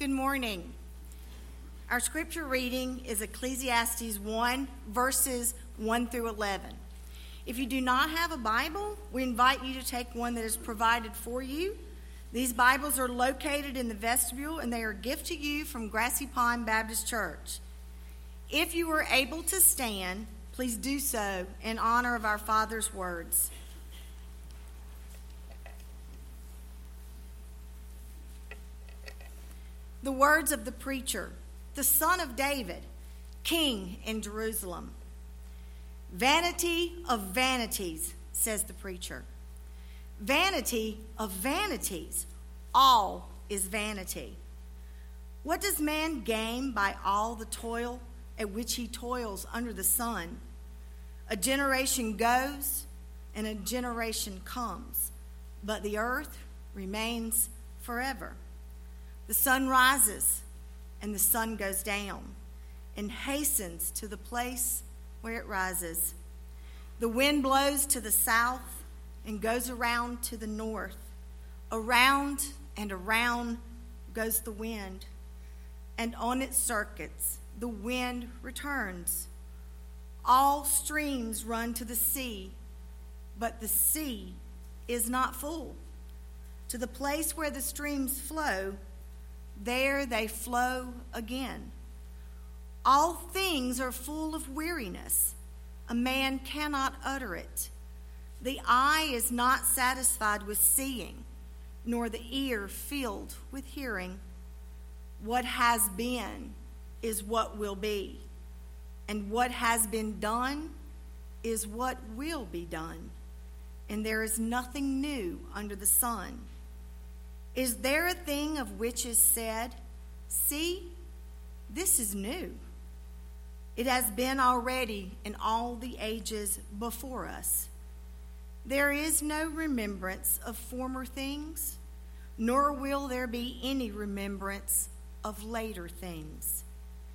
Good morning. Our scripture reading is Ecclesiastes 1, verses 1 through 11. If you do not have a Bible, we invite you to take one that is provided for you. These Bibles are located in the vestibule, and they are a gift to you from Grassy Pond Baptist Church. If you are able to stand, please do so in honor of our Father's words. The words of the preacher, the son of David, king in Jerusalem. Vanity of vanities, says the preacher. Vanity of vanities, all is vanity. What does man gain by all the toil at which he toils under the sun? A generation goes and a generation comes, but the earth remains forever. The sun rises and the sun goes down and hastens to the place where it rises. The wind blows to the south and goes around to the north. Around and around goes the wind, and on its circuits the wind returns. All streams run to the sea, but the sea is not full. To the place where the streams flow, there they flow again. All things are full of weariness. A man cannot utter it. The eye is not satisfied with seeing, nor the ear filled with hearing. What has been is what will be, and what has been done is what will be done. And there is nothing new under the sun. Is there a thing of which is said, "See, this is new"? It has been already in all the ages before us. There is no remembrance of former things, nor will there be any remembrance of later things,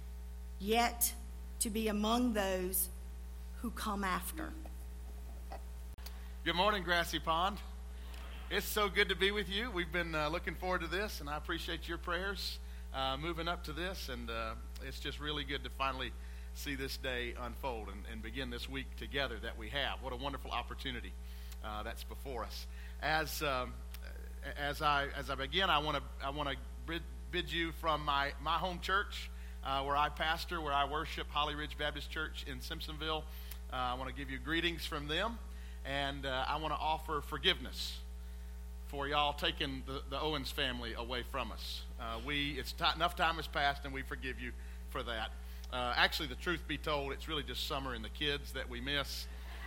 yet to be among those who come after. Good morning, Grassy Pond. It's so good to be with you. We've been looking forward to this, and I appreciate your prayers moving up to this, and it's just really good to finally see this day unfold and begin this week together that we have. What a wonderful opportunity that's before us. As I begin, I want to bid you from my home church, where I pastor, where I worship, Holly Ridge Baptist Church in Simpsonville. I want to give you greetings from them, and I want to offer forgiveness for y'all taking the Owens family away from us. Enough time has passed, and we forgive you for that. Actually, the truth be told, it's really just Summer and the kids that we miss,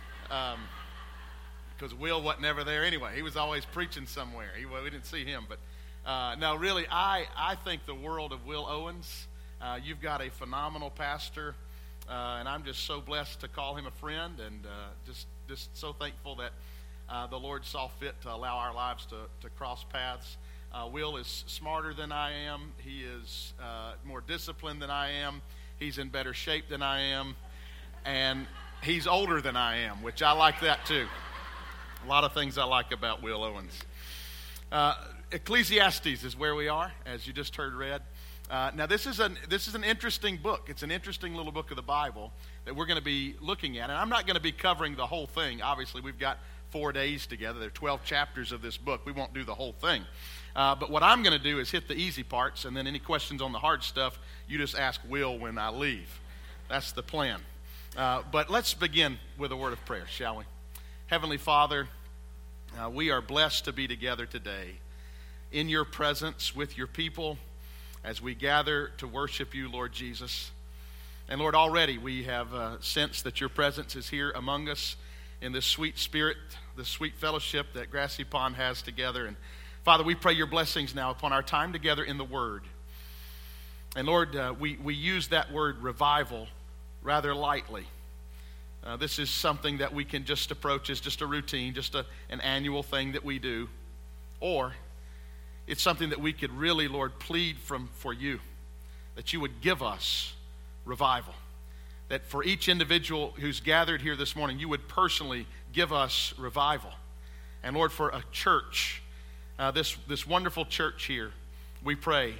because Will wasn't never there anyway. He was always preaching somewhere. We didn't see him, but no, really, I think the world of Will Owens. You've got a phenomenal pastor, and I'm just so blessed to call him a friend, and just so thankful that the Lord saw fit to allow our lives to cross paths. Will is smarter than I am. He is more disciplined than I am. He's in better shape than I am. And he's older than I am, which I like that too. A lot of things I like about Will Owens. Ecclesiastes is where we are, as you just heard read. Now, this is an interesting book. It's an interesting little book of the Bible that we're going to be looking at. And I'm not going to be covering the whole thing. Obviously, we've got 4 days together. There are 12 chapters of this book. We won't do the whole thing. But what I'm going to do is hit the easy parts, and then any questions on the hard stuff, you just ask Will when I leave. That's the plan. But let's begin with a word of prayer, shall we? Heavenly Father, we are blessed to be together today in your presence with your people as we gather to worship you, Lord Jesus. And Lord, already we have sensed that your presence is here among us in this sweet spirit, this sweet fellowship that Grassy Pond has together. And Father, we pray your blessings now upon our time together in the Word. And Lord, we use that word revival rather lightly. This is something that we can just approach as just a routine, just an annual thing that we do. Or it's something that we could really, Lord, plead for you, that you would give us revival. That for each individual who's gathered here this morning, you would personally give us revival. And Lord, for a church, this wonderful church here, we pray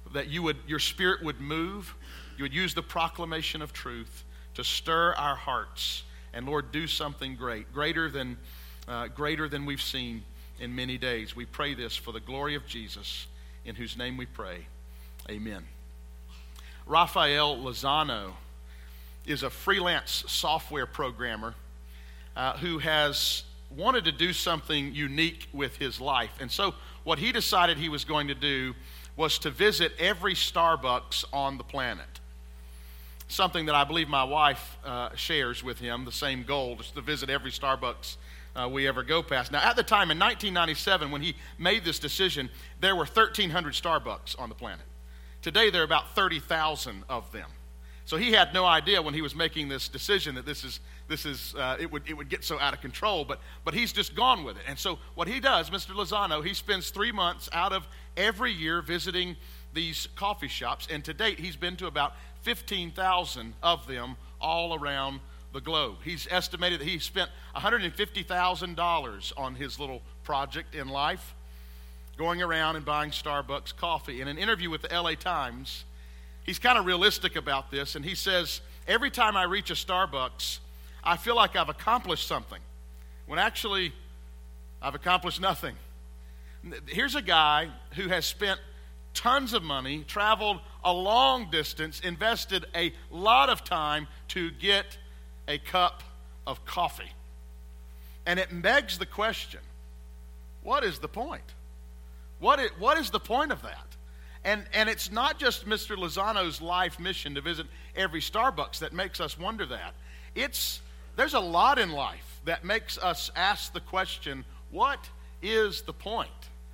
that your Spirit would move. You would use the proclamation of truth to stir our hearts. And Lord, do something greater than we've seen in many days. We pray this for the glory of Jesus, in whose name we pray. Amen. Rafael Lozano is a freelance software programmer who has wanted to do something unique with his life. And so what he decided he was going to do was to visit every Starbucks on the planet. Something that I believe my wife shares with him, the same goal, just to visit every Starbucks we ever go past. Now, at the time, in 1997, when he made this decision, there were 1,300 Starbucks on the planet. Today, there are about 30,000 of them. So he had no idea when he was making this decision that it would get so out of control, but he's just gone with it. And so what he does, Mr. Lozano, he spends 3 months out of every year visiting these coffee shops, and to date, he's been to about 15,000 of them all around the globe. He's estimated that he spent $150,000 on his little project in life, going around and buying Starbucks coffee. In an interview with the LA Times, he's kind of realistic about this, and he says, every time I reach a Starbucks, I feel like I've accomplished something, when actually I've accomplished nothing. Here's a guy who has spent tons of money, traveled a long distance, invested a lot of time to get a cup of coffee. And it begs the question, what is the point? What is the point of that? And it's not just Mr. Lozano's life mission to visit every Starbucks that makes us wonder that. There's a lot in life that makes us ask the question, what is the point?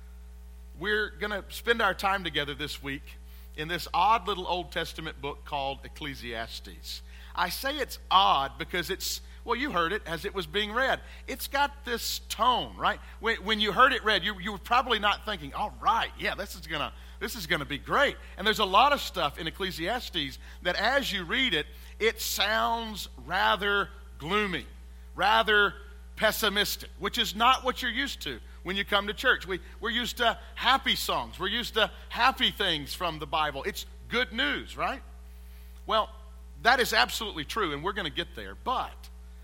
We're going to spend our time together this week in this odd little Old Testament book called Ecclesiastes. I say it's odd because you heard it as it was being read. It's got this tone, right? When you heard it read, you were probably not thinking, all right, yeah, this is gonna be great. And there's a lot of stuff in Ecclesiastes that as you read it, it sounds rather gloomy, rather pessimistic, which is not what you're used to when you come to church. We're used to happy songs. We're used to happy things from the Bible. It's good news, right? Well, that is absolutely true, and we're going to get there. But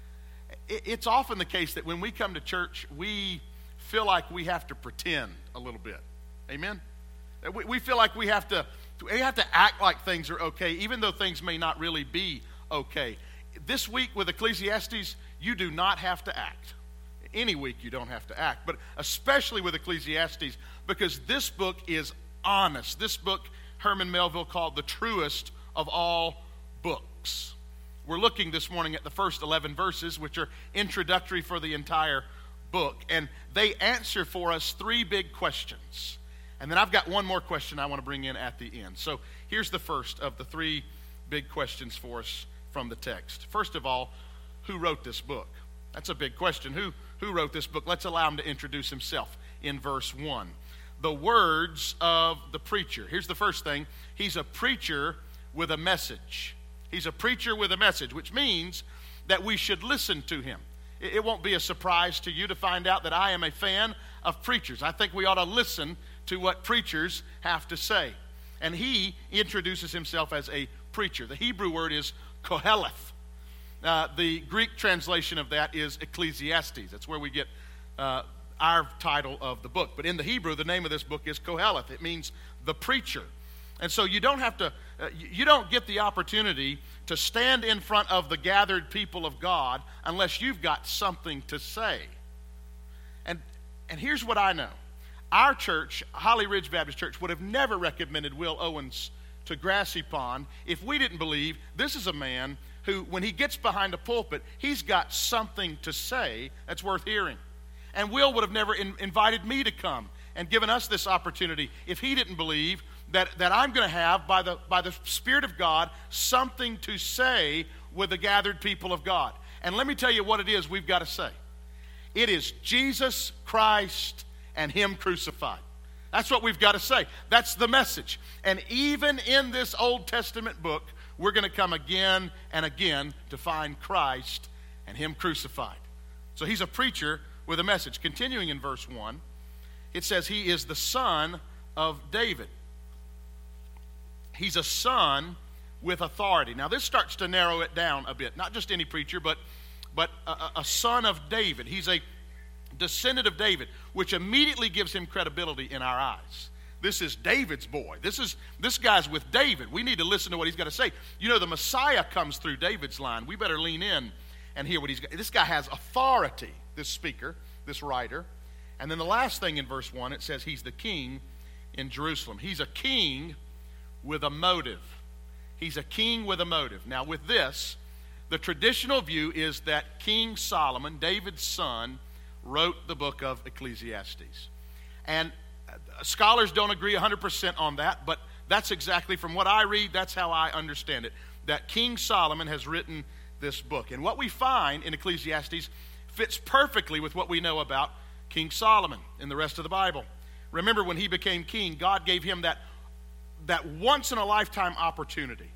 it's often the case that when we come to church, we feel like we have to pretend a little bit. Amen? We feel like we have to act like things are okay, even though things may not really be okay. This week with Ecclesiastes, you do not have to act. Any week you don't have to act, but especially with Ecclesiastes, because this book is honest. This book, Herman Melville called the truest of all books. We're looking this morning at the first 11 verses, which are introductory for the entire book, and they answer for us 3 big questions. And then I've got one more question I want to bring in at the end. So here's the first of the 3 big questions for us from the text. First of all, who wrote this book? That's a big question. Who wrote this book? Let's allow him to introduce himself in verse 1. The words of the preacher. Here's the first thing. He's a preacher with a message. He's a preacher with a message, which means that we should listen to him. It won't be a surprise to you to find out that I am a fan of preachers. I think we ought to listen to what preachers have to say. And he introduces himself as a preacher. The Hebrew word is Koheleth. The Greek translation of that is Ecclesiastes. That's where we get our title of the book. But in the Hebrew, the name of this book is Koheleth. It means the preacher. And so you don't get the opportunity to stand in front of the gathered people of God unless you've got something to say. And here's what I know. Our church, Holly Ridge Baptist Church, would have never recommended Will Owens to Grassy Pond if we didn't believe this is a man who, when he gets behind a pulpit, he's got something to say that's worth hearing. And Will would have never invited me to come and given us this opportunity if he didn't believe that I'm going to have, by the Spirit of God, something to say with the gathered people of God. And let me tell you what it is we've got to say. It is Jesus Christ and Him crucified. That's what we've got to say. That's the message. And even in this Old Testament book, we're going to come again and again to find Christ and Him crucified. So he's a preacher with a message. Continuing in verse 1, it says he is the son of David. He's a son with authority. Now this starts to narrow it down a bit. Not just any preacher, but a son of David. He's a descendant of David, which immediately gives him credibility in our eyes. This is David's boy. This guy's with David. We need to listen to what he's got to say. You know, the Messiah comes through David's line. We better lean in and hear what he's got. This guy has authority, this speaker, this writer. And then the last thing in verse 1, it says he's the king in Jerusalem. He's a king with a motive. He's a king with a motive. Now with this, the traditional view is that King Solomon, David's son, wrote the book of Ecclesiastes. And scholars don't agree 100% on that, but that's exactly, from what I read, that's how I understand it, that King Solomon has written this book. And what we find in Ecclesiastes fits perfectly with what we know about King Solomon in the rest of the Bible. Remember, when he became king, God gave him that once-in-a-lifetime opportunity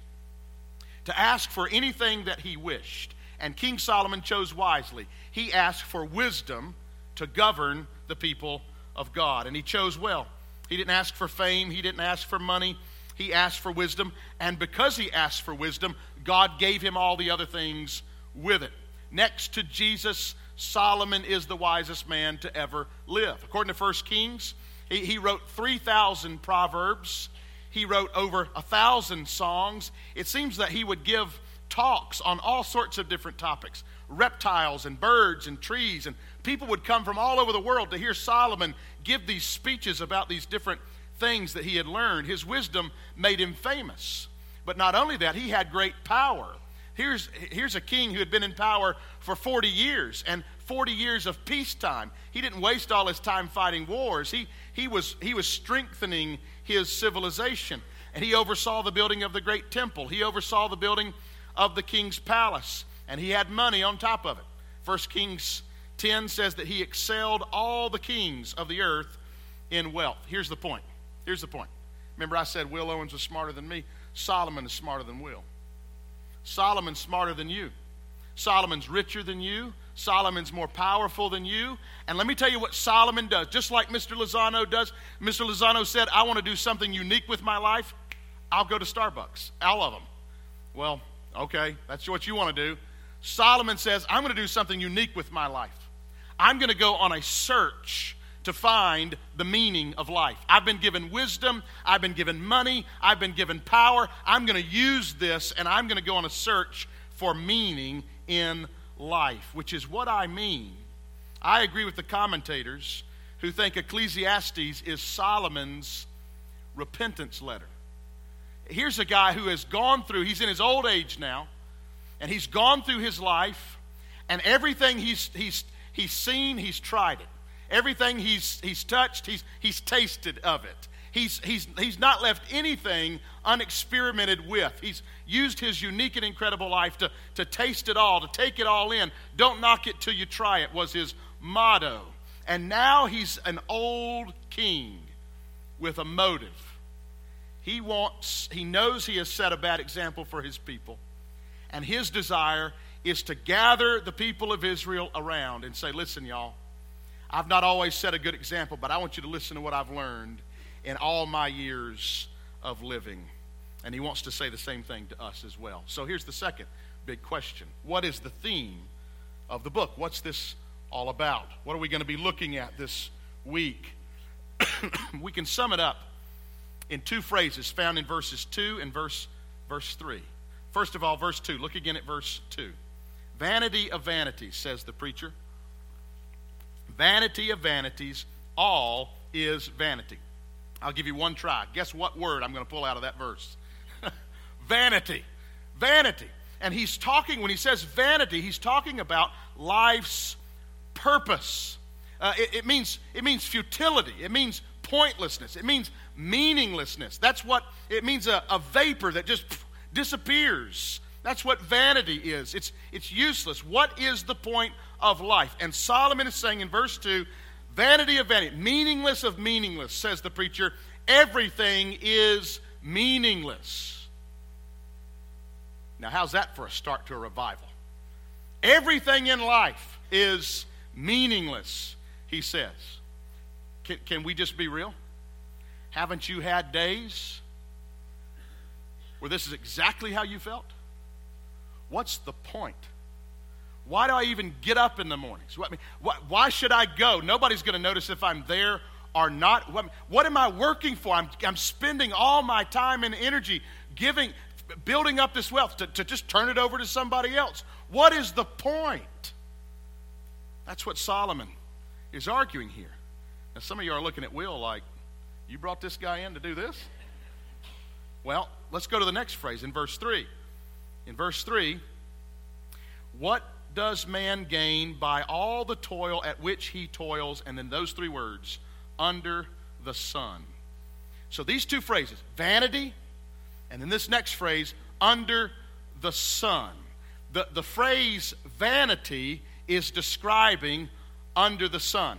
to ask for anything that he wished. And King Solomon chose wisely. He asked for wisdom to govern the people of God, and he chose well. He didn't ask for fame. He didn't ask for money. He asked for wisdom, and because he asked for wisdom, God gave him all the other things with it. Next to Jesus, Solomon is the wisest man to ever live. According to 1 Kings, he wrote 3,000 proverbs. He wrote over 1,000 songs. It seems that he would give talks on all sorts of different topics, reptiles and birds and trees, and people would come from all over the world to hear Solomon give these speeches about these different things that he had learned. His wisdom made him famous. But not only that, he had great power. Here's a king who had been in power for 40 years, and 40 years of peacetime. He didn't waste all his time fighting wars. He was strengthening his civilization, and he oversaw the building of the great temple. He oversaw the building of the king's palace, and he had money on top of it. 1 Kings 10 says that he excelled all the kings of the earth in wealth. Here's the point. Remember I said Will Owens was smarter than me? Solomon is smarter than Will. Solomon's smarter than you. Solomon's richer than you. Solomon's more powerful than you. And let me tell you what Solomon does. Just like Mr. Lozano does. Mr. Lozano said, I want to do something unique with my life. I'll go to Starbucks. All of them. Well, okay, that's what you want to do. Solomon says, I'm going to do something unique with my life. I'm going to go on a search to find the meaning of life. I've been given wisdom. I've been given money. I've been given power. I'm going to use this, and I'm going to go on a search for meaning in life, which is what I mean. I agree with the commentators who think Ecclesiastes is Solomon's repentance letter. Here's a guy who has gone through, he's in his old age now, and he's gone through his life, and everything he's seen, he's tried it. Everything he's touched, he's tasted of it. He's not left anything unexperimented with. He's used his unique and incredible life to taste it all, to take it all in. Don't knock it till you try it was his motto. And now he's an old king with a motive. He knows he has set a bad example for his people. And his desire is to gather the people of Israel around and say, listen, y'all, I've not always set a good example, but I want you to listen to what I've learned in all my years of living. And he wants to say the same thing to us as well. So here's the second big question. What is the theme of the book? What's this all about? What are we going to be looking at this week? We can sum it up in two phrases found in verses 2 and verse 3. First of all, verse 2. Look again at verse 2. Vanity of vanities, says the preacher. Vanity of vanities, all is vanity. I'll give you one try. Guess what word I'm going to pull out of that verse? Vanity. Vanity. And he's talking, when he says vanity, he's talking about life's purpose. It means futility. It means pointlessness. It means meaninglessness. That's what it means, a vapor that just disappears. That's what vanity is. It's useless. What is the point of life? And Solomon is saying in verse 2, vanity of vanity, meaningless of meaningless, says the preacher. Everything is meaningless. Now, how's that for a start to a revival? Everything in life is meaningless, he says. Can we just be real? Haven't you had days where this is exactly how you felt? What's the point? Why do I even get up in the mornings? Why should I go? Nobody's going to notice if I'm there or not. What am I working for? I'm spending all my time and energy building up this wealth to just turn it over to somebody else. What is the point? That's what Solomon is arguing here. Now, some of you are looking at Will like, you brought this guy in to do this? Well, let's go to the next phrase in verse 3. In verse 3, what does man gain by all the toil at which he toils? And then those three words, under the sun. So these two phrases, vanity, and then this next phrase, under the sun. The phrase vanity is describing under the sun.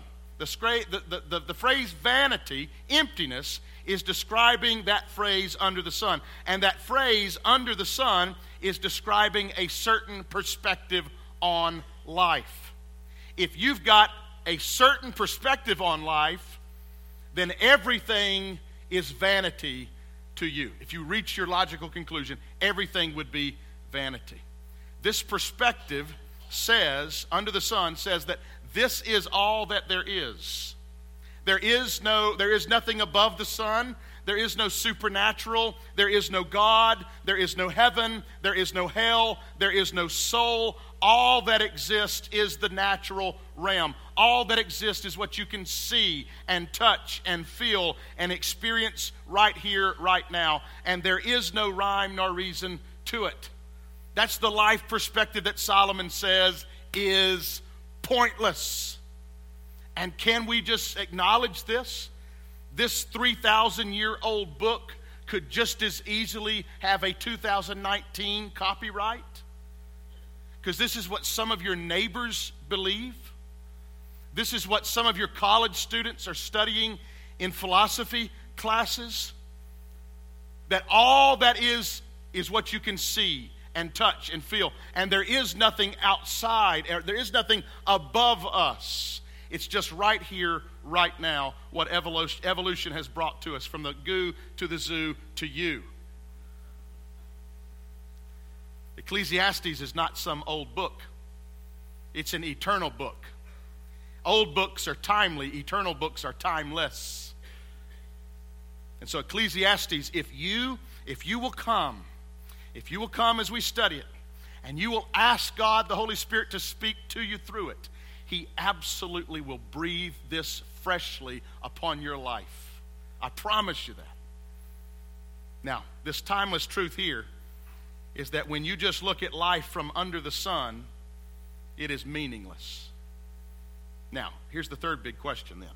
The phrase vanity, emptiness, is describing that phrase under the sun. And that phrase under the sun is describing a certain perspective on life. If you've got a certain perspective on life, then everything is vanity to you. If you reach your logical conclusion, everything would be vanity. This perspective says, under the sun, says that this is all that there is. There is nothing above the sun. There is no supernatural. There is no God. There is no heaven. There is no hell. There is no soul. All that exists is the natural realm. All that exists is what you can see and touch and feel and experience right here, right now. And there is no rhyme nor reason to it. That's the life perspective that Solomon says is pointless. And can we just acknowledge this? This 3,000-year-old book could just as easily have a 2019 copyright. Because this is what some of your neighbors believe. This is what some of your college students are studying in philosophy classes. That all that is what you can see and touch and feel. And there is nothing outside, there is nothing above us. It's just right here, right now, what evolution has brought to us, from the goo to the zoo to you. Ecclesiastes is not some old book. It's an eternal book. Old books are timely. Eternal books are timeless. And so Ecclesiastes, if you will come as we study it, and you will ask God, the Holy Spirit, to speak to you through it, He absolutely will breathe this freshly upon your life. I promise you that. Now, this timeless truth here is that when you just look at life from under the sun, it is meaningless. Now, here's the third big question then.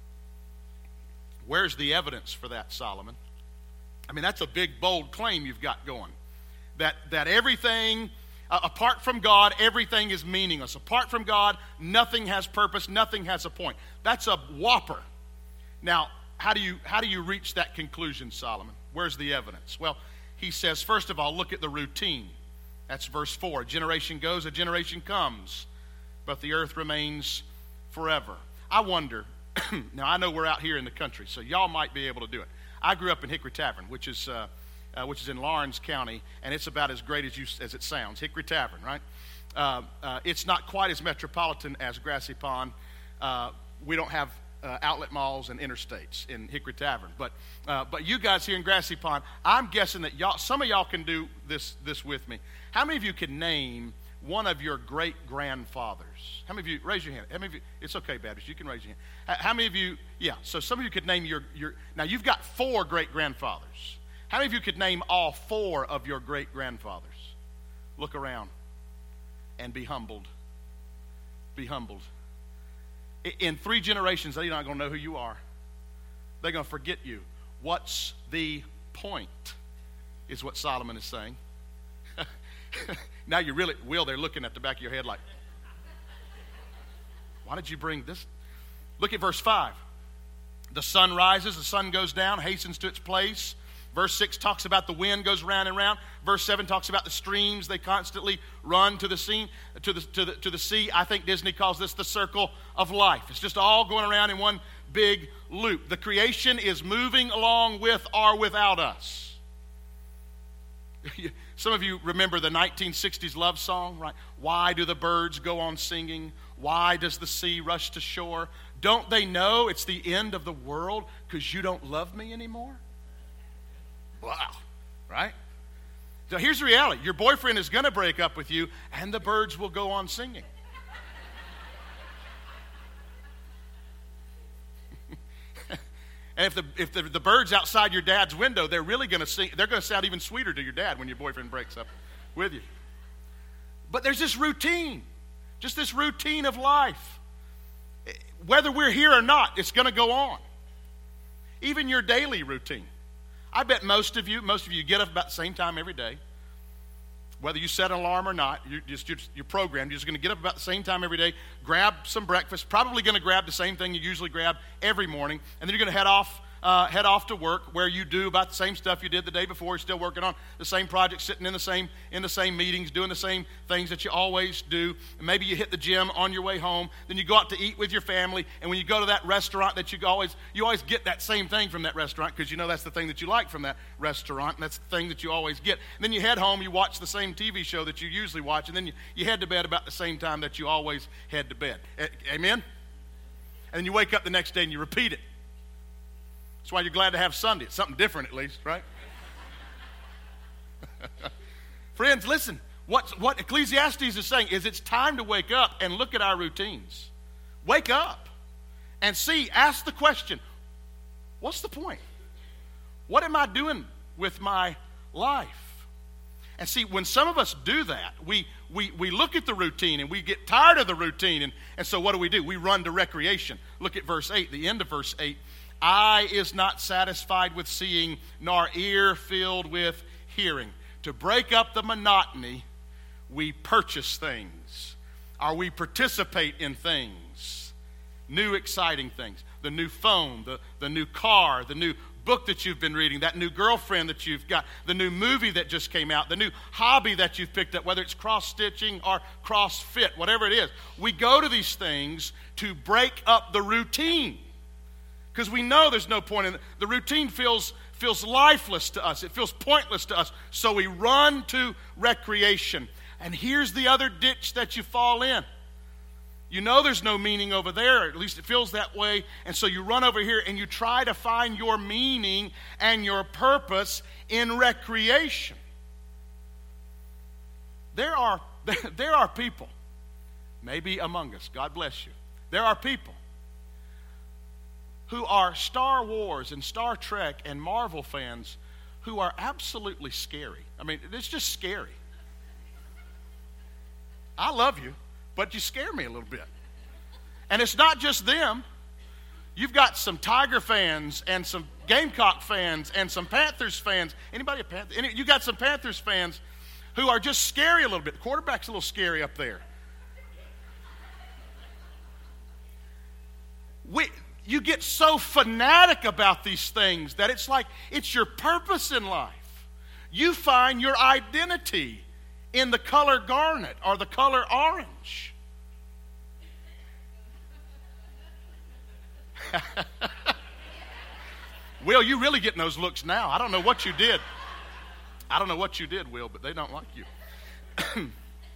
Where's the evidence for that, Solomon? I mean, that's a big, bold claim you've got going. That everything, apart from God, everything is meaningless. Apart from God, nothing has purpose, nothing has a point. That's a whopper. Now, how do you reach that conclusion, Solomon? Where's the evidence? Well, he says, first of all, look at the routine. That's verse 4. A generation goes, a generation comes, but the earth remains forever. I wonder, now I know we're out here in the country, so y'all might be able to do it. I grew up in Hickory Tavern, which is in Lawrence County, and it's about as great as it sounds. Hickory Tavern, right? It's not quite as metropolitan as Grassy Pond. We don't have outlet malls and interstates in Hickory Tavern, but you guys here in Grassy Pond, I'm guessing that some of y'all can do this with me. How many of you can name one of your great grandfathers? How many of you, raise your hand? How many of you, it's okay, Baptist, you can raise your hand. How many of you, yeah, so some of you could name your now you've got 4 great grandfathers. How many of you could name all 4 of your great grandfathers? Look around and be humbled. Be humbled. In 3 generations, they're not going to know who you are. They're going to forget you. What's the point, is what Solomon is saying. Now you really, Will, they're looking at the back of your head like, why did you bring this? Look at verse 5. The sun rises, the sun goes down, hastens to its place. Verse 6 talks about the wind goes round and round. Verse 7 talks about the streams. They constantly run to the sea. To the sea. I think Disney calls this the circle of life. It's just all going around in one big loop. The creation is moving along with or without us. Some of you remember the 1960s love song, right? Why do the birds go on singing? Why does the sea rush to shore? Don't they know it's the end of the world because you don't love me anymore? Wow, right? So here's the reality. Your boyfriend is going to break up with you, and the birds will go on singing. And if the birds outside your dad's window, they're really going to sing. They're going to sound even sweeter to your dad when your boyfriend breaks up with you. But there's this routine, just this routine of life. Whether we're here or not, it's going to go on. Even your daily routine. I bet most of you get up about the same time every day. Whether you set an alarm or not, you're programmed. You're just going to get up about the same time every day, grab some breakfast, probably going to grab the same thing you usually grab every morning, and then you're going to head off to work where you do about the same stuff you did the day before. You're still working on the same project, sitting in the same meetings, doing the same things that you always do. And maybe you hit the gym on your way home. Then you go out to eat with your family, and when you go to that restaurant that you always get that same thing from that restaurant because you know that's the thing that you like from that restaurant, and that's the thing that you always get. And then you head home, you watch the same TV show that you usually watch, and then you head to bed about the same time that you always head to bed. Amen? And then you wake up the next day and you repeat it. That's why you're glad to have Sunday. It's something different at least, right? Friends, listen. What Ecclesiastes is saying is it's time to wake up and look at our routines. Wake up and ask the question, what's the point? What am I doing with my life? And see, when some of us do that, we look at the routine and we get tired of the routine. And so what do? We run to recreation. Look at verse 8, the end of verse 8. Eye is not satisfied with seeing, nor ear filled with hearing. To break up the monotony, we purchase things, or we participate in things, new exciting things. The new phone, the new car, the new book that you've been reading, that new girlfriend that you've got, the new movie that just came out, the new hobby that you've picked up, whether it's cross-stitching or CrossFit, whatever it is. We go to these things to break up the routine. Because we know there's no point in it. The routine feels lifeless to us. It feels pointless to us. So we run to recreation. And here's the other ditch that you fall in. You know there's no meaning over there, or at least it feels that way. And so you run over here and you try to find your meaning and your purpose in recreation. There are people, maybe among us, God bless you. There are people who are Star Wars and Star Trek and Marvel fans who are absolutely scary. I mean, it's just scary. I love you, but you scare me a little bit. And it's not just them. You've got some Tiger fans and some Gamecock fans and some Panthers fans. Anybody a Panther? You got some Panthers fans who are just scary a little bit. The quarterback's a little scary up there. You get so fanatic about these things that it's like it's your purpose in life. You find your identity in the color garnet or the color orange. Will, you really getting those looks now. I don't know what you did. Will, but they don't like you.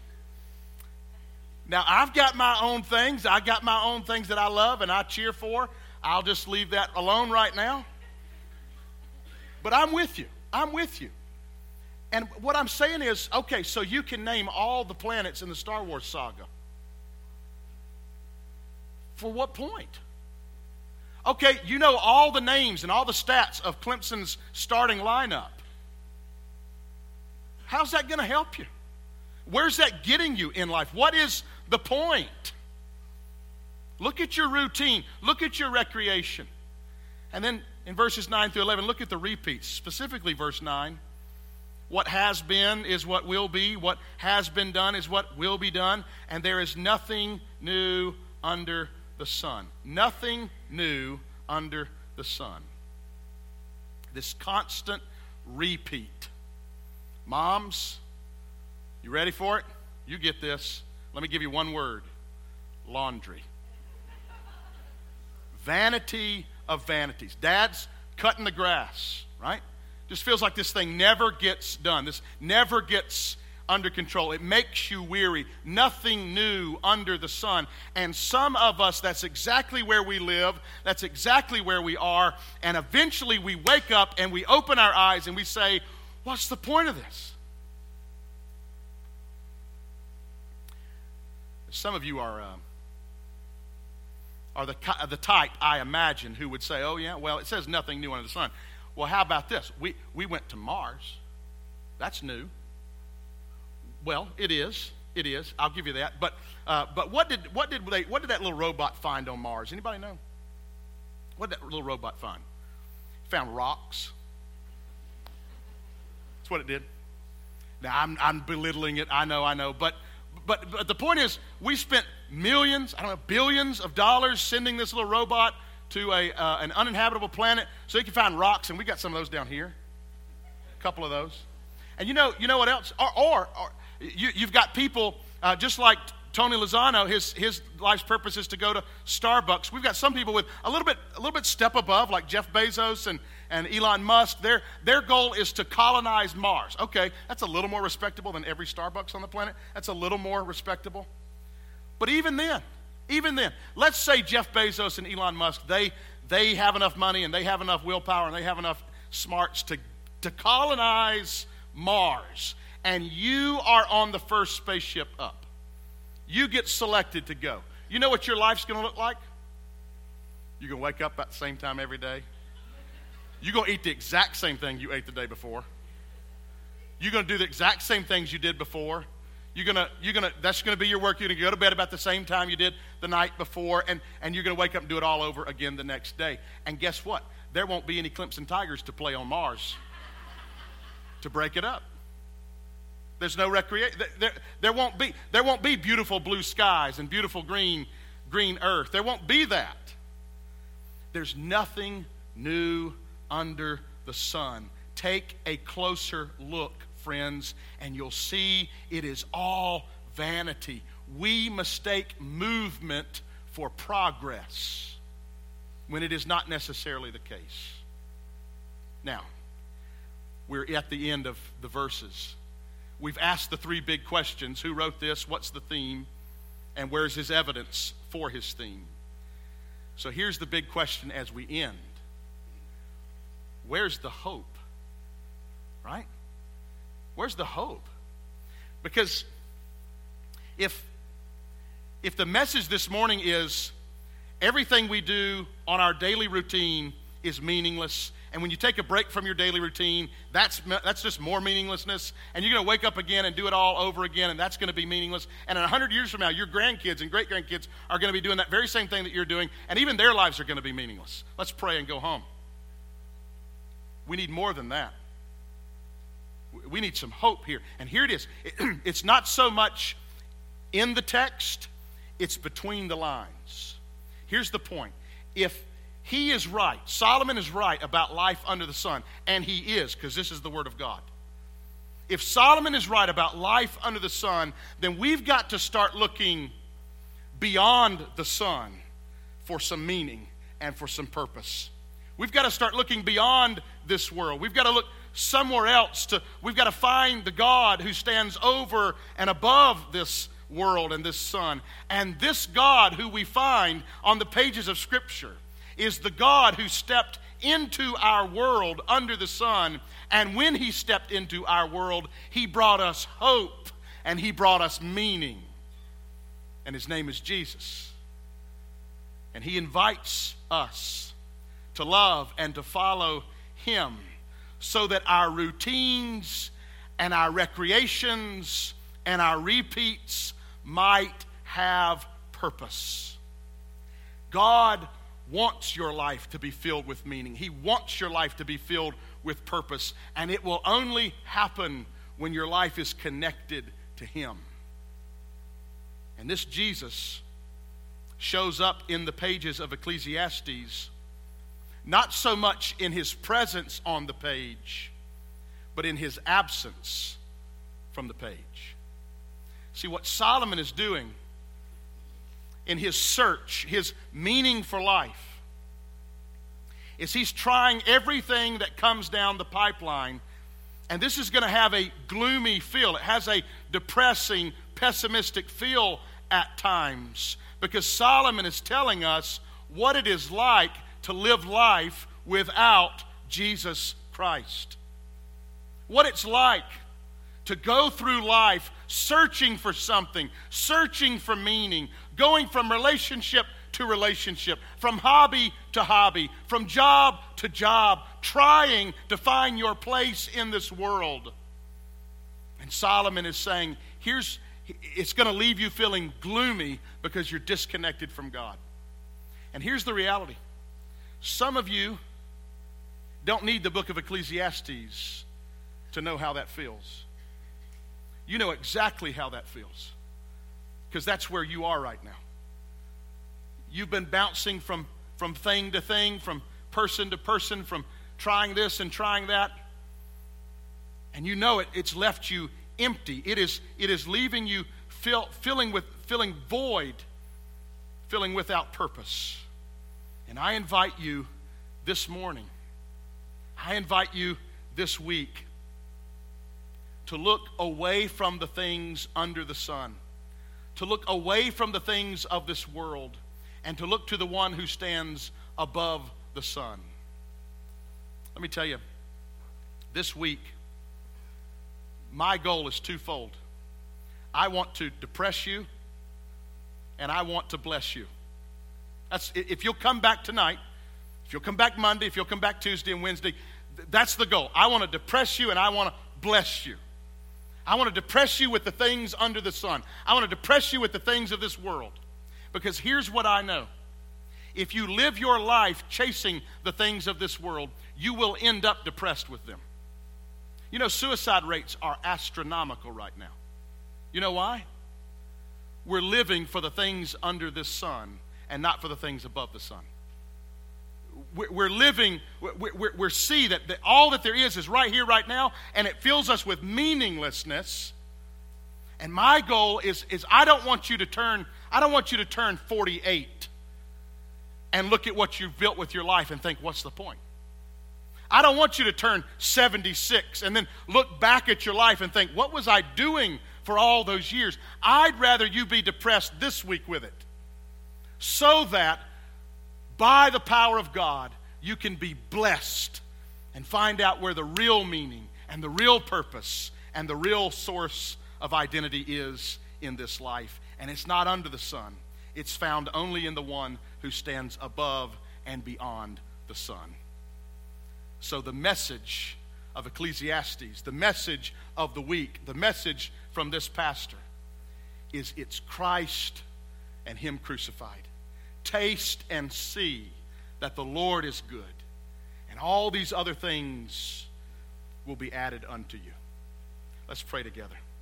Now, I've got my own things. I got my own things that I love and I cheer for. I'll just leave that alone right now. But I'm with you. And what I'm saying is, okay, so you can name all the planets in the Star Wars saga. For what point? Okay, you know all the names and all the stats of Clemson's starting lineup. How's that going to help you? Where's that getting you in life? What is the point? Look at your routine. Look at your recreation. And then in verses 9 through 11, look at the repeats. Specifically verse 9. What has been is what will be. What has been done is what will be done. And there is nothing new under the sun. Nothing new under the sun. This constant repeat. Moms, you ready for it? You get this. Let me give you one word. Laundry. Vanity of vanities. Dad's cutting the grass, right? Just feels like this thing never gets done. This never gets under control. It makes you weary. Nothing new under the sun. And some of us, that's exactly where we live. That's exactly where we are. And eventually we wake up and we open our eyes and we say, what's the point of this? Some of you are the type, I imagine, who would say, oh yeah, well, it says nothing new under the sun. Well, how about this? We went to Mars. That's new. Well, it is. It is. I'll give you that. But what did that little robot find on Mars? Anybody know? What did that little robot find? It found rocks. That's what it did. Now I'm belittling it. I know. But the point is, we spent millions, billions of dollars sending this little robot to an uninhabitable planet so he can find rocks, and we got some of those down here. A couple of those. And you know what else? Or you've got people just like Tony Lozano. His life's purpose is to go to Starbucks. We've got some people with a little bit step above, like Jeff Bezos and Elon Musk. Their goal is to colonize Mars. Okay, that's a little more respectable than every Starbucks on the planet. That's a little more respectable. But even then, let's say Jeff Bezos and Elon Musk, they have enough money and they have enough willpower and they have enough smarts to colonize Mars. And you are on the first spaceship up. You get selected to go. You know what your life's going to look like? You're going to wake up at the same time every day. You're going to eat the exact same thing you ate the day before. You're going to do the exact same things you did before. That's going to be your work. You're going to go to bed about the same time you did the night before, and you're going to wake up and do it all over again the next day. And guess what? There won't be any Clemson Tigers to play on Mars to break it up. There's no recreation. There won't be beautiful blue skies and beautiful green earth. There won't be that. There's nothing new under the sun. Take a closer look, friends, and you'll see it is all vanity. We mistake movement for progress when it is not necessarily the case. Now, we're at the end of the verses. We've asked the three big questions. Who wrote this? What's the theme? And where's his evidence for his theme? So here's the big question as we end. Where's the hope? Right? Where's the hope? Because if the message this morning is everything we do on our daily routine is meaningless, and when you take a break from your daily routine, that's just more meaninglessness, and you're going to wake up again and do it all over again, and that's going to be meaningless. And in 100 years from now, your grandkids and great-grandkids are going to be doing that very same thing that you're doing, and even their lives are going to be meaningless. Let's pray and go home. We need more than that. We need some hope here. And here it is. It's not so much in the text, it's between the lines. Here's the point. If he is right, Solomon is right about life under the sun, and he is, because this is the word of God. If Solomon is right about life under the sun, then we've got to start looking beyond the sun for some meaning and for some purpose. We've got to start looking beyond this world. We've got to look somewhere else. We've got to find the God who stands over and above this world and this sun. And this God who we find on the pages of Scripture is the God who stepped into our world under the sun. And when he stepped into our world, he brought us hope and he brought us meaning. And his name is Jesus. And he invites us to love and to follow him so that our routines and our recreations and our repeats might have purpose. God wants your life to be filled with meaning. He wants your life to be filled with purpose. And it will only happen when your life is connected to him. And this Jesus shows up in the pages of Ecclesiastes, not so much in his presence on the page, but in his absence from the page. See, what Solomon is doing in his search, his meaning for life, is he's trying everything that comes down the pipeline. And this is going to have a gloomy feel. It has a depressing, pessimistic feel at times. Because Solomon is telling us what it is like to live life without Jesus Christ. What it's like to go through life searching for something, searching for meaning, going from relationship to relationship, from hobby to hobby, from job to job, trying to find your place in this world. And Solomon is saying, it's going to leave you feeling gloomy because you're disconnected from God. And here's the reality. Some of you don't need the book of Ecclesiastes to know how that feels. You know exactly how that feels, because that's where you are right now. You've been bouncing from thing to thing, from person to person, from trying this and trying that. And you know it's left you empty. It is leaving you feeling void, feeling without purpose. And I invite you this morning, I invite you this week to look away from the things under the sun, to look away from the things of this world, and to look to the one who stands above the sun. Let me tell you, this week, my goal is twofold. I want to depress you, and I want to bless you. If you'll come back tonight, if you'll come back Monday, if you'll come back Tuesday and Wednesday, that's the goal. I want to depress you, and I want to bless you. I want to depress you with the things under the sun. I want to depress you with the things of this world. Because here's what I know. If you live your life chasing the things of this world, you will end up depressed with them. You know, suicide rates are astronomical right now. You know why? We're living for the things under this sun and not for the things above the sun. We're see that all that there is right here, right now, and it fills us with meaninglessness. And my goal is I don't want you to turn 48 and look at what you've built with your life and think, what's the point? I don't want you to turn 76 and then look back at your life and think, what was I doing for all those years? I'd rather you be depressed this week with it, so that by the power of God, you can be blessed and find out where the real meaning and the real purpose and the real source of identity is in this life. And it's not under the sun. It's found only in the one who stands above and beyond the sun. So the message of Ecclesiastes, the message of the week, the message from this pastor is it's Christ and Him crucified. Taste and see that the Lord is good, and all these other things will be added unto you. Let's pray together.